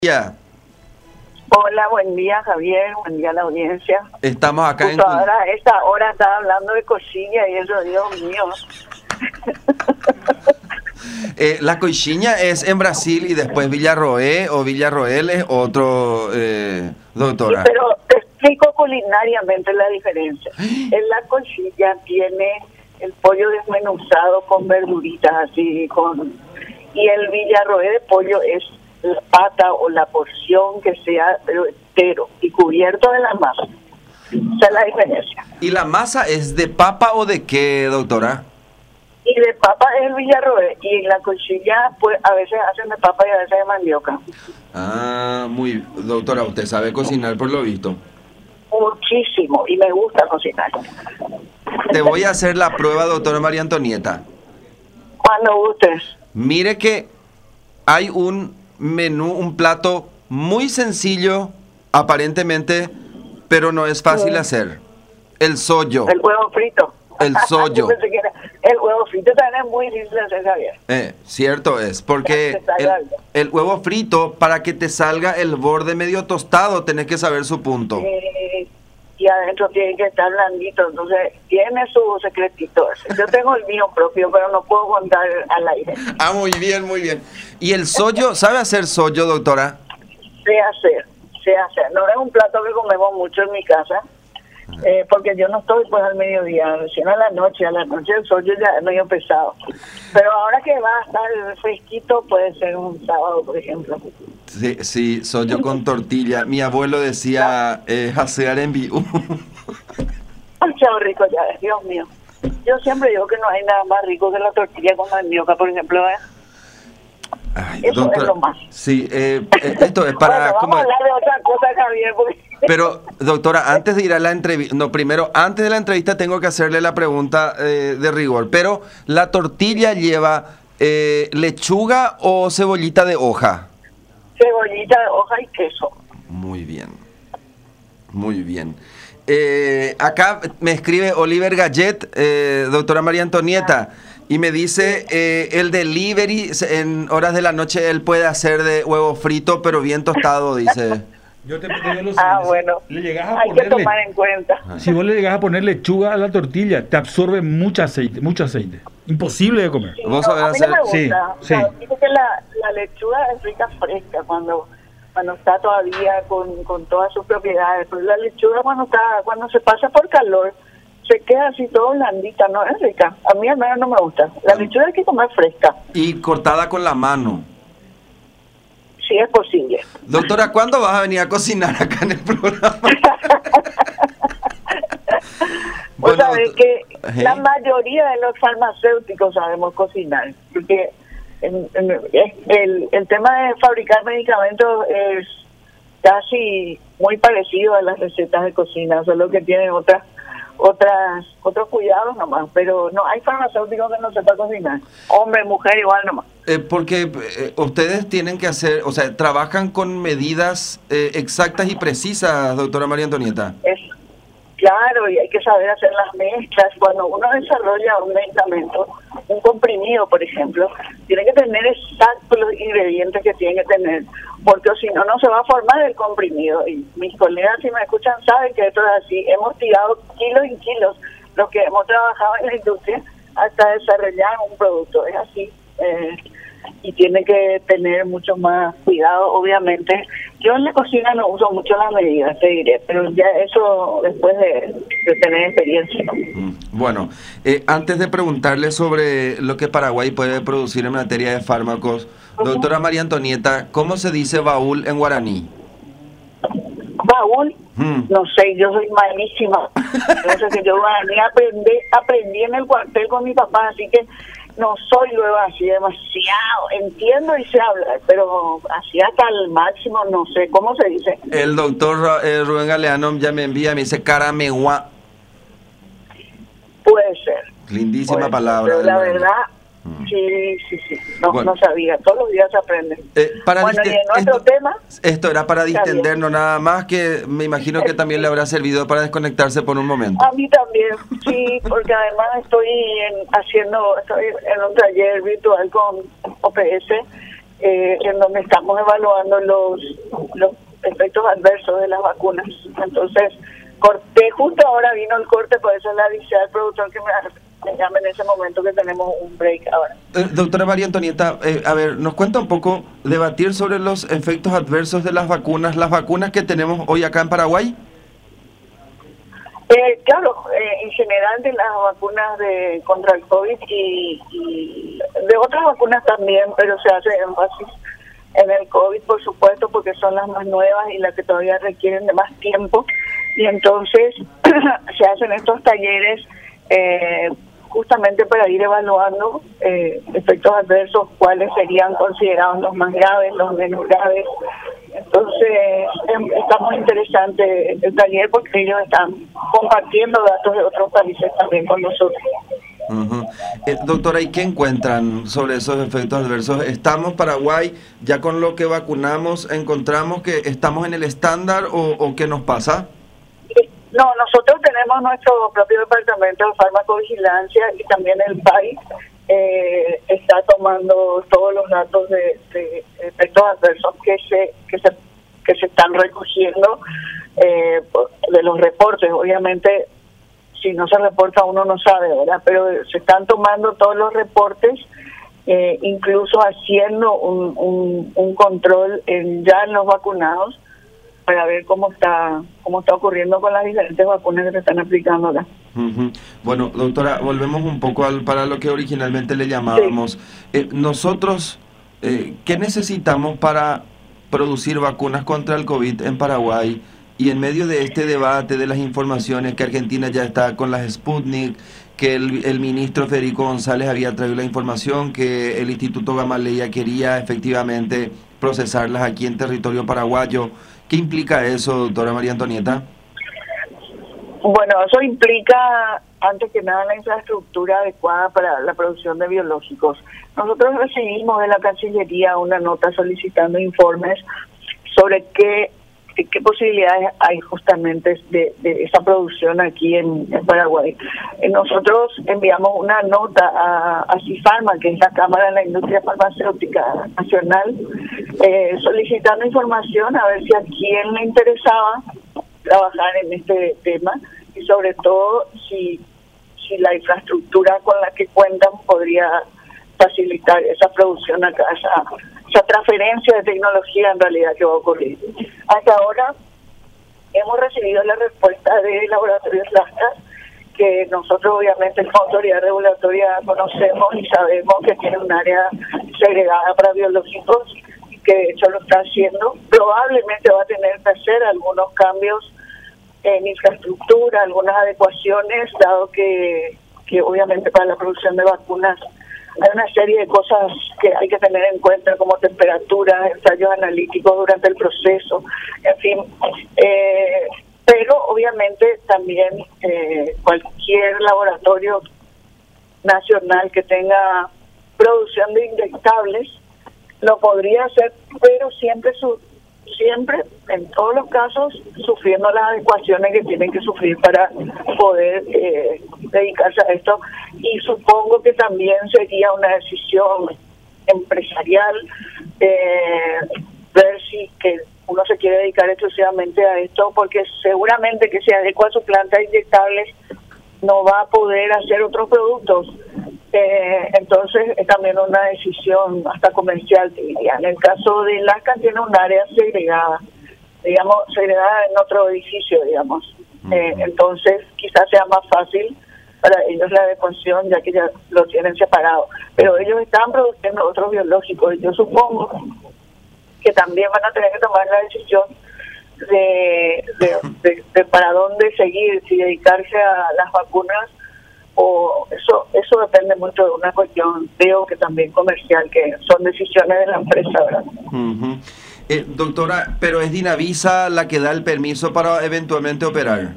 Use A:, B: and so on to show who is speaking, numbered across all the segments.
A: Ya,
B: Hola, buen día Javier, buen día a la audiencia.
A: estamos acá
B: Justo ahora, a esta hora estaba hablando de cochilla y eso, Dios mío.
A: La coxinha es en Brasil y después Villarroel o Villarroel es otro,
B: Sí,
A: doctora.
B: pero te explico culinariamente la diferencia. En la cochilla tiene el pollo desmenuzado con verduritas así, y el Villarroel de pollo es la pata o la porción que sea, pero entero y cubierto de la masa. Esa es la diferencia.
A: ¿Y la masa es de papa o de qué, doctora?
B: Y de papa es el Villarroel, y en la cochilla pues a veces hacen de papa y a veces de mandioca.
A: Ah, doctora, usted sabe cocinar por lo visto.
B: Muchísimo, y me gusta cocinar.
A: Te voy a hacer la prueba, doctora María Antonieta.
B: Cuando gustes.
A: Mire que hay un menú, un plato muy sencillo, aparentemente, pero no es fácil hacer. El sollo.
B: El huevo frito.
A: El sollo.
B: Yo pensé que era el huevo frito también es muy difícil de hacer, Javier.
A: Cierto es, porque
B: Te salga algo.
A: el huevo frito, para que te salga el borde medio tostado, tenés que saber su punto.
B: Y adentro tiene que estar blandito, entonces tiene su secretito. Yo tengo el mío propio, pero no puedo contar al aire.
A: Ah, muy bien, muy bien. ¿Y el sollo, sabe hacer sollo, doctora?
B: Sé hacer. No es un plato que comemos mucho en mi casa, porque yo no estoy pues al mediodía, sino a la noche el sollo ya es medio pesado. Pero ahora que va a estar fresquito, puede ser un sábado, por ejemplo.
A: Sí, sollo con tortilla. Mi abuelo decía, jacear en vivo.
B: Ay, qué rico ya es, Dios mío. Yo siempre digo que no hay nada más rico que la tortilla con mandioca, por ejemplo, ¿eh?
A: Ay,
B: Eso
A: doctora,
B: es lo más.
A: sí, esto es para...
B: Bueno, vamos a hablar de otra cosa, Javier, porque...
A: Pero, doctora, antes de ir a la entrevista, no, primero, antes de la entrevista tengo que hacerle la pregunta de rigor, pero ¿la tortilla lleva lechuga o cebollita de hoja?
B: Cebollita de hoja y queso.
A: Muy bien, muy bien. Acá me escribe Oliver Gallet, doctora María Antonieta, y me dice, el delivery en horas de la noche él puede hacer de huevo frito, pero bien tostado, dice.
C: Yo te digo lo siguiente,
B: Bueno,
C: le llegas a
B: hay que tomar en cuenta.
C: si vos le llegas a poner lechuga a la tortilla, te absorbe mucho aceite. Imposible de comer.
B: Sí,
A: Vos
B: no,
A: sabés
B: a mí no me
A: hacer-
B: gusta.
C: sí.
B: O sea, dice que la lechuga es rica fresca cuando está todavía con todas sus propiedades. Pero la lechuga cuando se pasa por calor, se queda así todo blandita, no es rica. A mí al menos no me gusta. La lechuga hay que comer fresca,
A: Y cortada con la mano.
B: si es posible.
A: Doctora, ¿cuándo vas a venir a cocinar acá en el programa?
B: Vos sabés que
A: ¿eh?
B: la mayoría de los farmacéuticos sabemos cocinar, porque el tema de fabricar medicamentos es casi muy parecido a las recetas de cocina, solo que tienen otros cuidados nomás, pero no hay farmacéuticos que no sepan cocinar, hombre, mujer igual nomás.
A: Porque ustedes tienen que hacer, o sea, trabajan con medidas exactas y precisas, doctora María Antonieta.
B: Claro, y hay que saber hacer las mezclas. Cuando uno desarrolla un medicamento, un comprimido, por ejemplo, tiene que tener exactos los ingredientes que tiene que tener, porque si no, no se va a formar el comprimido. Y mis colegas, si me escuchan, saben que esto es así. Hemos tirado kilos y kilos, los que hemos trabajado en la industria, hasta desarrollar un producto. Es así. Y tiene que tener mucho más cuidado, obviamente. Yo en la cocina no uso mucho las medidas, te diré, pero ya eso después de tener experiencia, ¿no?
A: Bueno, antes de preguntarle sobre lo que Paraguay puede producir en materia de fármacos, doctora María Antonieta, ¿cómo se dice baúl en guaraní?
B: Baúl, no sé, yo soy malísima. Entonces que yo aprendí en el cuartel con mi papá, así que no soy luego así demasiado. Entiendo y sé hablar, pero así hasta el máximo no sé cómo se dice.
A: El doctor Rubén Galeano ya me envía, me dice carameguá.
B: Puede ser.
A: Lindísima
B: Puede ser,
A: palabra.
B: pero la verdad, sí. No,
A: Bueno.
B: no sabía. Todos los días se aprende. Bueno, y en nuestro tema...
A: Esto era para
B: Está bien.
A: distendernos nada más, que me imagino que también le habrá servido para desconectarse por un momento.
B: A mí también, sí, porque además estoy en un taller virtual con OPS en donde estamos evaluando los efectos adversos de las vacunas. Entonces, corté, justo ahora vino el corte, por eso le avisé al productor que me llame en ese momento que tenemos un break ahora.
A: Doctora María Antonieta, a ver, nos cuenta un poco, debatir sobre los efectos adversos de las vacunas que tenemos hoy acá en Paraguay.
B: Claro, en general de las vacunas contra el COVID y de otras vacunas también, pero se hace énfasis en el COVID, por supuesto, porque son las más nuevas y las que todavía requieren de más tiempo. Y entonces se hacen estos talleres justamente para ir evaluando efectos adversos, cuáles serían considerados los más graves, los menos graves. Entonces está muy interesante el taller porque ellos están compartiendo datos de otros países también con nosotros.
A: Doctora, ¿y qué encuentran sobre esos efectos adversos? ¿Estamos, Paraguay, ya con lo que vacunamos, encontramos que estamos en el estándar o qué nos pasa?
B: No, nosotros tenemos nuestro propio departamento de farmacovigilancia y también el país está tomando todos los datos de efectos adversos que se están recogiendo de los reportes. Obviamente, si no se reporta uno no sabe, ¿verdad? Pero se están tomando todos los reportes, incluso haciendo un control ya en los vacunados para ver cómo está ocurriendo con las diferentes vacunas que se están aplicando acá.
A: Bueno, doctora, volvemos un poco para lo que originalmente le llamábamos. Sí. Nosotros, ¿qué necesitamos para producir vacunas contra el COVID en Paraguay? Y en medio de este debate de las informaciones que Argentina ya está con las Sputnik, que el ministro Federico González había traído la información, que el Instituto Gamaleya quería efectivamente procesarlas aquí en territorio paraguayo. ¿Qué implica eso, doctora María Antonieta?
B: Bueno, eso implica, antes que nada, la infraestructura adecuada para la producción de biológicos. Nosotros recibimos de la Cancillería una nota solicitando informes sobre qué posibilidades hay justamente de esa producción aquí en Paraguay. Nosotros enviamos una nota a CIFARMA, que es la Cámara de la Industria Farmacéutica Nacional, solicitando información a ver si a quién le interesaba trabajar en este tema y sobre todo si la infraestructura con la que cuentan podría facilitar esa producción acá, esa transferencia de tecnología en realidad que va a ocurrir. Hasta ahora hemos recibido la respuesta de Laboratorios Lascas, que nosotros obviamente como autoridad regulatoria conocemos y sabemos que tiene un área segregada para biológicos y que de hecho lo está haciendo. Probablemente va a tener que hacer algunos cambios en infraestructura, algunas adecuaciones, dado que obviamente para la producción de vacunas hay una serie de cosas que hay que tener en cuenta, como temperatura, ensayos analíticos durante el proceso, en fin. Pero obviamente también cualquier laboratorio nacional que tenga producción de inyectables lo podría hacer, pero siempre en todos los casos sufriendo las adecuaciones que tienen que sufrir para poder dedicarse a esto. Y supongo que también sería una decisión empresarial ver si que uno se quiere dedicar exclusivamente a esto, porque seguramente que si adecua su planta de inyectables no va a poder hacer otros productos. Entonces es también una decisión hasta comercial, te diría. En el caso de LACA tiene un área segregada, digamos, segregada en otro edificio, digamos. Entonces quizás sea más fácil para ellos la adecuación, ya que ya lo tienen separado. Pero ellos están produciendo otros biológicos y yo supongo que también van a tener que tomar la decisión de para dónde seguir, si dedicarse a las vacunas o eso depende mucho de una cuestión, creo que también comercial, que son decisiones de la empresa, ¿verdad?
A: Doctora, pero ¿es Dinavisa la que da el permiso para eventualmente operar?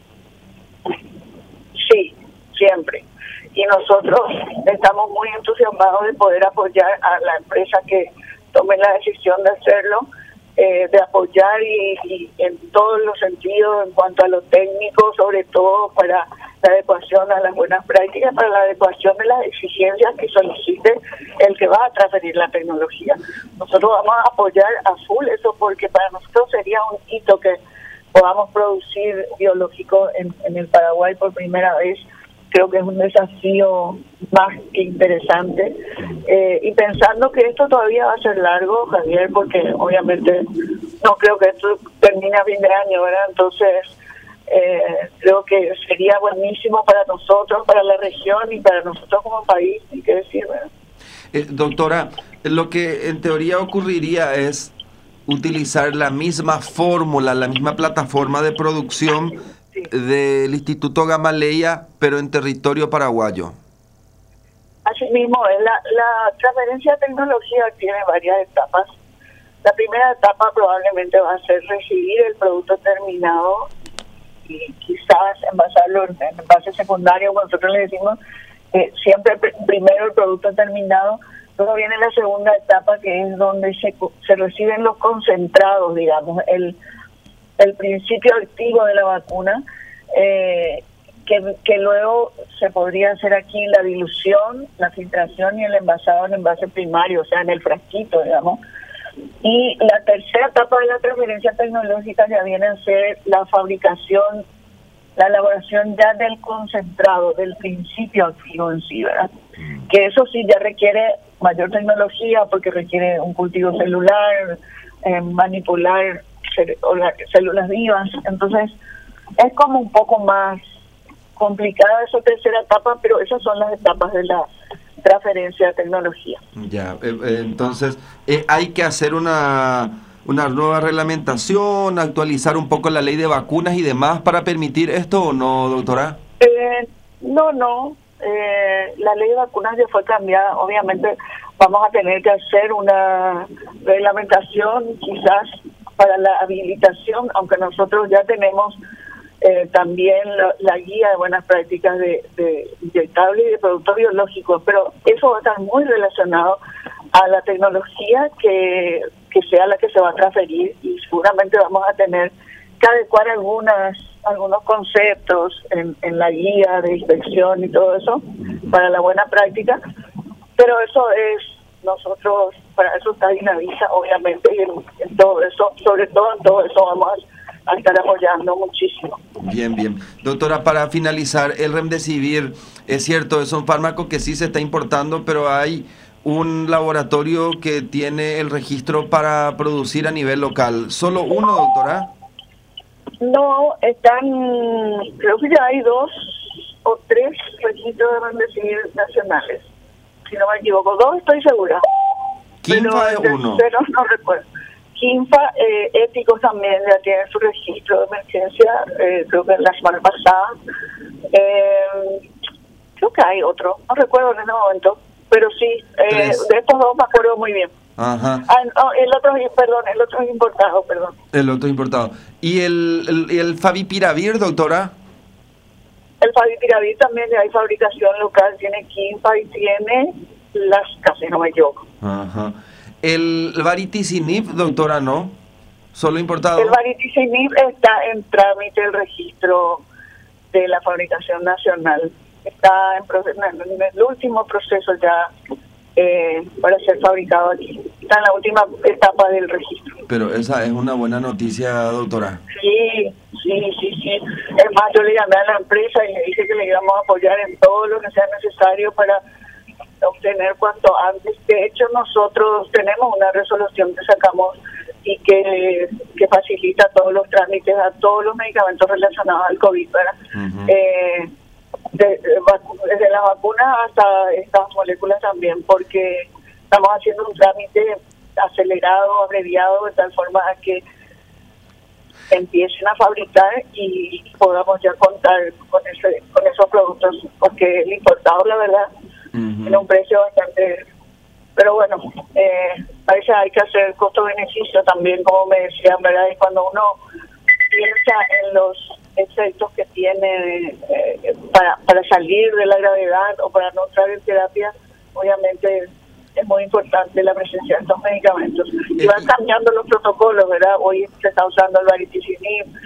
B: Sí, siempre. Y nosotros estamos muy entusiasmados de poder apoyar a la empresa que tome la decisión de hacerlo, de apoyar y en todos los sentidos, en cuanto a lo técnico, sobre todo para la adecuación a las buenas prácticas, para la adecuación de las exigencias que solicite el que va a transferir la tecnología. Nosotros vamos a apoyar a full eso, porque para nosotros sería un hito que podamos producir biológico en el Paraguay por primera vez. Creo que es un desafío más que interesante. Y pensando que esto todavía va a ser largo, Javier, porque obviamente no creo que esto termine a fin de año, ¿verdad? Entonces, creo que sería buenísimo para nosotros, para la región y para nosotros como país, hay que decir, ¿verdad?
A: Doctora, lo que en teoría ocurriría es utilizar la misma fórmula, la misma plataforma de producción del Instituto Gamaleya, pero en territorio paraguayo.
B: Así mismo, la transferencia de tecnología tiene varias etapas. La primera etapa probablemente va a ser recibir el producto terminado y quizás envasarlo en envase secundario, como nosotros le decimos, siempre primero el producto terminado. Luego viene la segunda etapa, que es donde se reciben los concentrados, digamos, el principio activo de la vacuna, que luego se podría hacer aquí la dilución, la filtración y el envasado en envase primario, o sea, en el frasquito, digamos. Y la tercera etapa de la transferencia tecnológica ya viene a ser la fabricación, la elaboración ya del concentrado, del principio activo en sí, ¿verdad? Que eso sí ya requiere mayor tecnología, porque requiere un cultivo celular, manipular células vivas. Entonces es como un poco más complicada esa tercera etapa, pero esas son las etapas de la transferencia de tecnología.
A: Ya, entonces hay que hacer una nueva reglamentación, actualizar un poco la ley de vacunas y demás para permitir esto, ¿o no, doctora?
B: No. La ley de vacunas ya fue cambiada. Obviamente vamos a tener que hacer una reglamentación quizás para la habilitación, aunque nosotros ya tenemos también la guía de buenas prácticas de inyectable y de productos biológicos, pero eso va a estar muy relacionado a la tecnología que sea la que se va a transferir, y seguramente vamos a tener que adecuar algunos conceptos en la guía de inspección y todo eso para la buena práctica, pero eso es, nosotros, para eso está Dinavisa, obviamente, y en todo eso, sobre todo en todo eso vamos a estar apoyando muchísimo.
A: Bien. Doctora, para finalizar, el Remdesivir, es cierto, es un fármaco que sí se está importando, pero hay un laboratorio que tiene el registro para producir a nivel local. ¿Solo uno, doctora?
B: No, creo que ya hay 2 o 3 registros de Remdesivir nacionales. Si no me equivoco, 2 estoy segura.
A: ¿Quinfa es uno?
B: Pero no recuerdo. Quinfa, Éticos también ya tiene su registro de emergencia, creo que la semana pasada. Creo que hay otro, no recuerdo en este momento, pero sí, de estos 2 me acuerdo muy bien.
A: Ajá.
B: El otro es importado, perdón.
A: El otro importado. ¿Y el Favipiravir, doctora?
B: El Favipiravir también hay fabricación local, tiene Quinfa y tiene las casi, no me equivoco.
A: Ajá. El Varitisinib, doctora, ¿no? ¿Solo importado?
B: El Varitisinib está en trámite el registro de la fabricación nacional. Está en el último proceso ya para ser fabricado aquí. Está en la última etapa del registro.
A: Pero esa es una buena noticia, doctora.
B: Sí. Es más, yo le llamé a la empresa y le dije que le íbamos a apoyar en todo lo que sea necesario para obtener cuanto antes. De hecho, nosotros tenemos una resolución que sacamos y que facilita todos los trámites a todos los medicamentos relacionados al COVID, ¿verdad? Uh-huh. Desde la vacuna hasta estas moléculas también, porque estamos haciendo un trámite acelerado, abreviado, de tal forma a que empiecen a fabricar y podamos ya contar con esos productos, porque el importado, la verdad, tiene un precio bastante... Pero bueno, a veces hay que hacer costo-beneficio también, como me decían, ¿verdad? Y cuando uno piensa en los efectos que tiene para salir de la gravedad o para no entrar en terapia, obviamente es muy importante la presencia de estos medicamentos. Y van cambiando los protocolos, ¿verdad? Hoy se está usando el Varitisinib,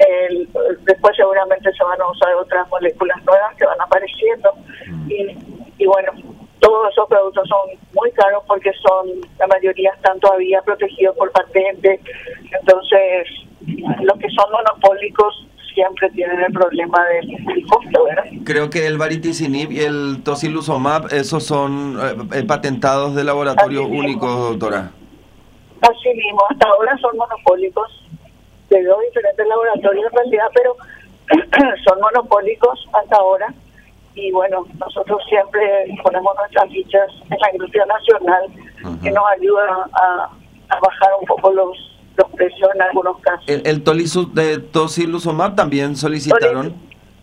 B: Después seguramente se van a usar otras moléculas nuevas que van apareciendo. Y bueno, todos esos productos son muy caros porque la mayoría están todavía protegidos por patente. Entonces, los que son monopólicos siempre tienen el problema del costo, ¿verdad?
A: Creo que el variticinib y el tocilizumab, esos son patentados de laboratorio único, doctora.
B: Así mismo, hasta ahora son monopólicos de dos diferentes laboratorios en realidad, pero son monopólicos hasta ahora. Y bueno, nosotros siempre ponemos nuestras fichas en la industria nacional, que nos ayuda a bajar un poco los precios en algunos casos.
A: ¿El tocilizumab también solicitaron?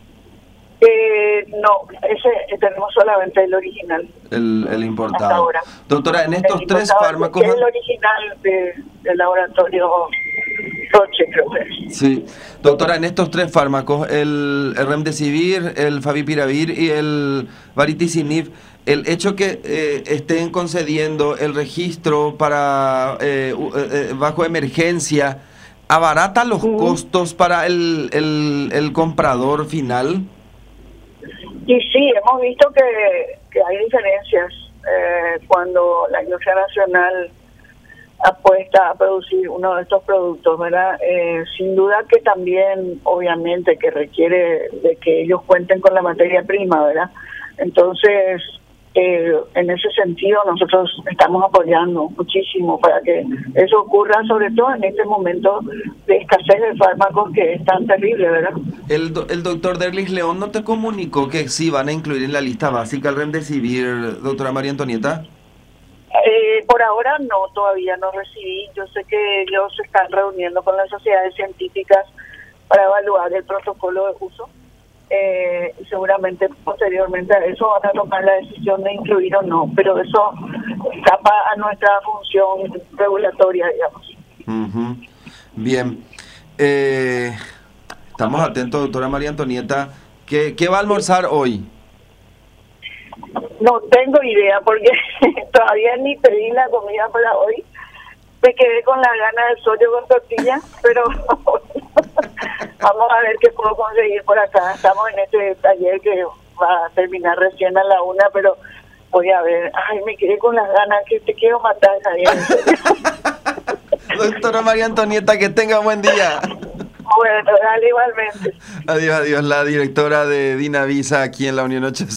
B: No, ese tenemos solamente el original.
A: El importado.
B: Hasta ahora.
A: Doctora, en estos tres fármacos...
B: Es el original del laboratorio Roche, creo que es.
A: Sí. Doctora, en estos tres fármacos, el remdesivir, el favipiravir y el variticinib, el hecho que estén concediendo el registro para bajo emergencia, ¿abarata los costos para el comprador final?
B: Y sí, hemos visto que hay diferencias cuando la industria nacional apuesta a producir uno de estos productos, ¿verdad? Sin duda que también, obviamente, que requiere de que ellos cuenten con la materia prima, ¿verdad? Entonces, en ese sentido, nosotros estamos apoyando muchísimo para que eso ocurra, sobre todo en este momento de escasez de fármacos que es tan terrible, ¿verdad?
A: El doctor Derlis León no te comunicó que sí van a incluir en la lista básica el remdesivir, doctora María Antonieta.
B: Por ahora no, todavía no recibí. Yo sé que ellos se están reuniendo con las sociedades científicas para evaluar el protocolo de uso. Y seguramente posteriormente a eso van a tomar la decisión de incluir o no, pero eso escapa a nuestra función regulatoria, digamos.
A: Bien. Estamos atentos, doctora María Antonieta. ¿Qué va a almorzar hoy?
B: No tengo idea porque todavía ni pedí la comida para hoy. Me quedé con la gana del sollo con tortilla, pero vamos a ver qué puedo conseguir por acá. Estamos en este taller que va a terminar recién a la 1, pero voy a ver. Ay, me quedé con las ganas, que te quiero matar, Javier.
A: Doctora María Antonieta, que tenga buen día.
B: Bueno, dale igualmente.
A: Adiós, adiós. La directora de Dinavisa aquí en la Unión 8.